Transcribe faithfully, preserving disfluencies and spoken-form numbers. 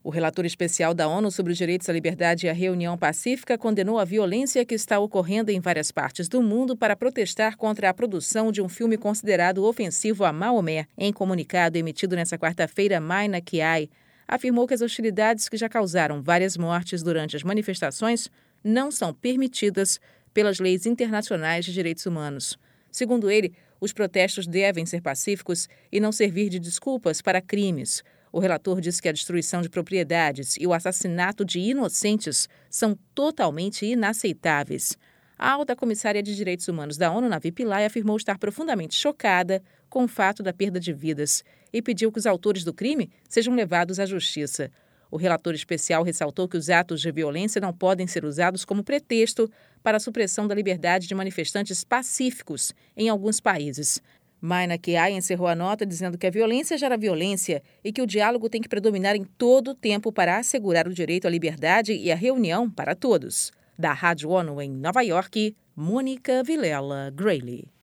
O relator especial da ONU sobre os direitos à liberdade e à reunião pacífica condenou a violência que está ocorrendo em várias partes do mundo para protestar contra a produção de um filme considerado ofensivo a Maomé. Em comunicado emitido nesta quarta-feira, Maina Kiai afirmou que as hostilidades que já causaram várias mortes durante as manifestações não são permitidas pelas leis internacionais de direitos humanos. Segundo ele, os protestos devem ser pacíficos e não servir de desculpas para crimes. O relator disse que a destruição de propriedades e o assassinato de inocentes são totalmente inaceitáveis. A alta comissária de Direitos Humanos da ONU, Navi Pillay, afirmou estar profundamente chocada com o fato da perda de vidas e pediu que os autores do crime sejam levados à justiça. O relator especial ressaltou que os atos de violência não podem ser usados como pretexto para a supressão da liberdade de manifestantes pacíficos em alguns países. Maina Kiai encerrou a nota dizendo que a violência gera violência e que o diálogo tem que predominar em todo o tempo para assegurar o direito à liberdade e à reunião para todos. Da Rádio ONU em Nova York, Mônica Vilela Grayle.